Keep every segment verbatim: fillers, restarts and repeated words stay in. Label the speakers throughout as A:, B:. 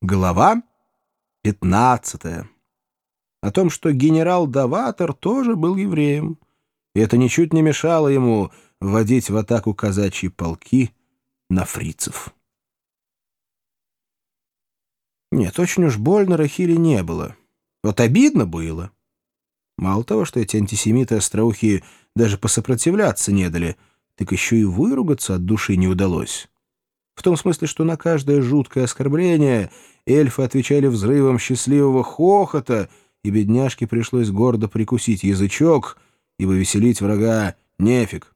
A: Глава пятнадцатая. О том, что генерал Даватор тоже был евреем, и это ничуть не мешало ему вводить в атаку казачьи полки на фрицев. Нет, очень уж больно Рахиле не было. Вот обидно было. Мало того, что эти антисемиты-остроухие даже посопротивляться не дали, так еще и выругаться от души не удалось. В том смысле, что на каждое жуткое оскорбление эльфы отвечали взрывом счастливого хохота, и бедняжке пришлось гордо прикусить язычок, ибо веселить врага нефиг.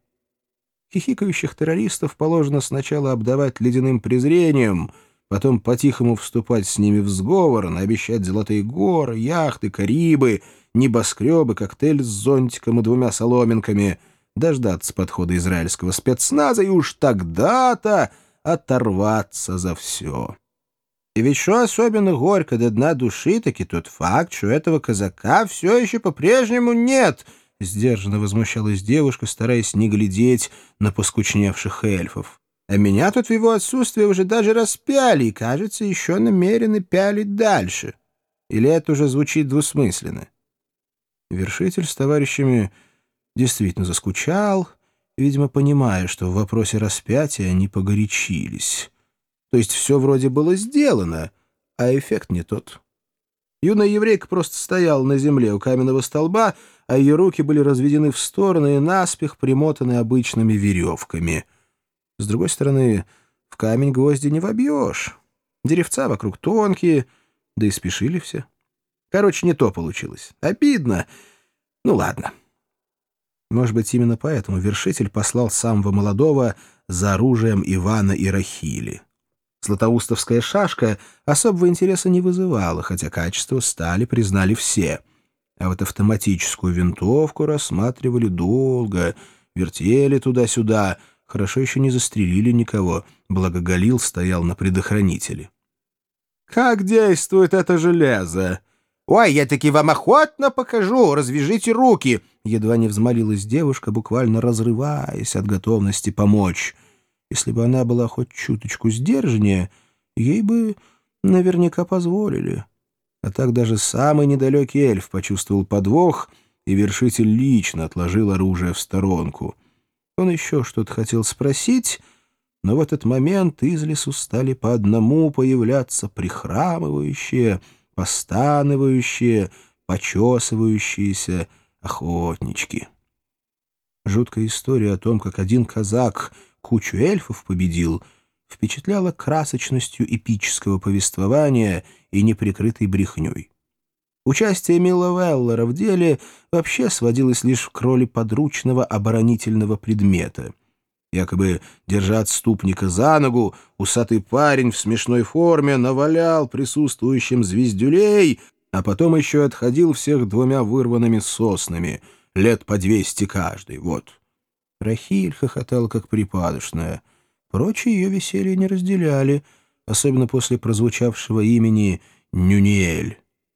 A: Хихикающих террористов положено сначала обдавать ледяным презрением, потом по-тихому вступать с ними в сговор, наобещать золотые горы, яхты, Карибы, небоскребы, коктейль с зонтиком и двумя соломинками, дождаться подхода израильского спецназа и уж тогда-то оторваться за все. И ведь что особенно горько до дна души, таки тот факт, что этого казака все еще по-прежнему нет, — сдержанно возмущалась девушка, стараясь не глядеть на поскучневших эльфов. А меня тут в его отсутствие уже даже распяли и, кажется, еще намерены пялить дальше. Или это уже звучит двусмысленно? Вершитель с товарищами действительно заскучал, видимо, понимая, что в вопросе распятия они погорячились. То есть все вроде было сделано, а эффект не тот. Юная еврейка просто стояла на земле у каменного столба, а ее руки были разведены в стороны и наспех примотаны обычными веревками. С другой стороны, в камень гвозди не вобьешь. Деревца вокруг тонкие, да и спешили все. Короче, не то получилось. Обидно. Ну ладно. Может быть, именно поэтому вершитель послал самого молодого за оружием Ивана и Рахили. Златоустовская шашка особого интереса не вызывала, хотя качество стали признали все. А вот автоматическую винтовку рассматривали долго, вертели туда-сюда, хорошо еще не застрелили никого, благо Галил стоял на предохранителе. «Как действует это железо?» «Ой, я таки вам охотно покажу, развяжите руки!» Едва не взмолилась девушка, буквально разрываясь от готовности помочь. Если бы она была хоть чуточку сдержаннее, ей бы наверняка позволили. А так даже самый недалекий эльф почувствовал подвох, и вершитель лично отложил оружие в сторонку. Он еще что-то хотел спросить, но в этот момент из лесу стали по одному появляться прихрамывающие, постанывающие, почесывающиеся охотнички. Жуткая история о том, как один казак кучу эльфов победил, впечатляла красочностью эпического повествования и неприкрытой брехней. Участие Мила Веллера в деле вообще сводилось лишь к роли подручного оборонительного предмета. Якобы, держа отступника за ногу, усатый парень в смешной форме навалял присутствующим звездюлей, а потом еще отходил всех двумя вырванными соснами, лет по двести каждый, вот. Рахиль хохотала, как припадочная. Прочие ее веселье не разделяли, особенно после прозвучавшего имени Нюниэль.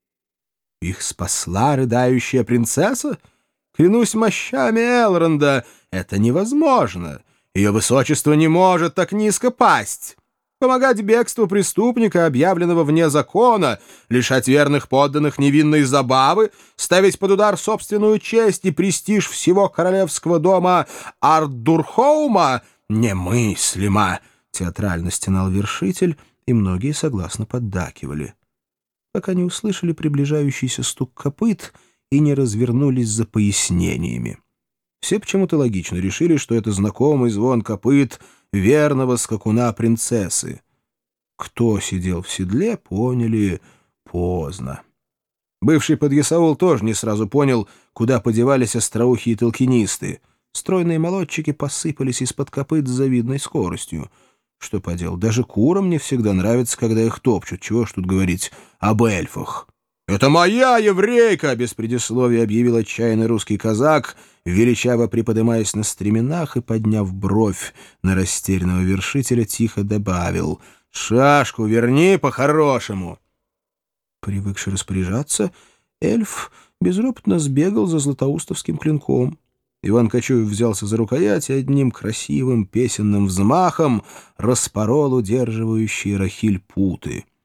A: Их спасла рыдающая принцесса? Клянусь мощами Элронда, это невозможно. Ее высочество не может так низко пасть. Помогать бегству преступника, объявленного вне закона, лишать верных подданных невинной забавы, ставить под удар собственную честь и престиж всего королевского дома Ардурхоума немыслимо, театрально стенал вершитель, и многие согласно поддакивали, пока не услышали приближающийся стук копыт и не развернулись за пояснениями. Все почему-то логично решили, что это знакомый звон копыт верного скакуна принцессы. Кто сидел в седле, поняли поздно. Бывший подъясаул тоже не сразу понял, куда подевались остроухие толкинисты. Стройные молодчики посыпались из-под копыт с завидной скоростью. Что поделать, даже курам не всегда нравится, когда их топчут, чего ж тут говорить об эльфах. «Это моя еврейка!» — без предисловия объявил отчаянный русский казак, величаво приподымаясь на стременах и, подняв бровь на растерянного вершителя, тихо добавил: «Шашку верни по-хорошему!» Привыкший распоряжаться, эльф безропотно сбегал за златоустовским клинком. Иван Кочуев взялся за рукоять и одним красивым песенным взмахом распорол удерживающие Рахиль путы.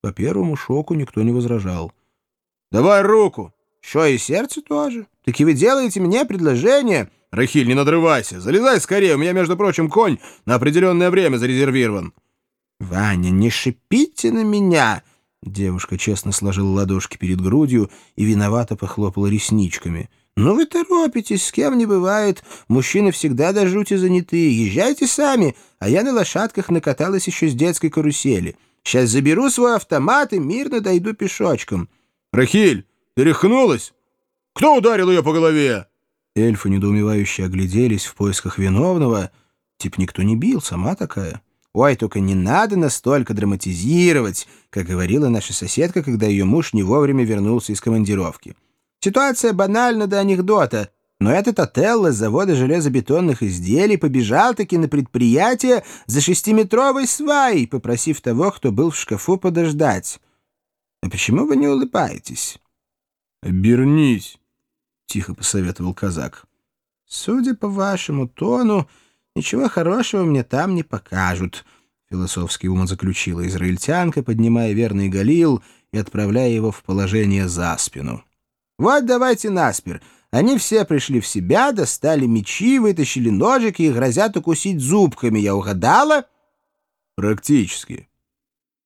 A: По первому шоку никто не возражал.
B: «Давай руку!»
A: «Что, и сердце тоже? Так и вы делаете мне предложение?»
B: «Рахиль, не надрывайся! Залезай скорее, у меня, между прочим, конь на определенное время зарезервирован!»
A: «Ваня, не шипите на меня!» Девушка честно сложила ладошки перед грудью и виновато похлопала ресничками. «Ну вы торопитесь, с кем не бывает. Мужчины всегда до жути заняты. Езжайте сами, а я на лошадках накаталась еще с детской карусели. Сейчас заберу свой автомат и мирно дойду пешочком».
B: «Рахиль, ты рехнулась? Кто ударил ее по голове?»
A: Эльфы недоумевающе огляделись в поисках виновного. Тип никто не бил, сама такая. «Ой, только не надо настолько драматизировать», как говорила наша соседка, когда ее муж не вовремя вернулся из командировки. «Ситуация банальна до анекдота, но этот Отелло с завода железобетонных изделий побежал-таки на предприятие за шестиметровой сваей, попросив того, кто был в шкафу, подождать. А почему вы не улыбаетесь?»
B: «Обернись»,
A: — тихо посоветовал казак. «Судя по вашему тону, ничего хорошего мне там не покажут», — философски умозаключила израильтянка, поднимая верный Галил и отправляя его в положение за спину. «Вот давайте наспер. Они все пришли в себя, достали мечи, вытащили ножики и грозят укусить зубками. Я угадала?»
B: «Практически».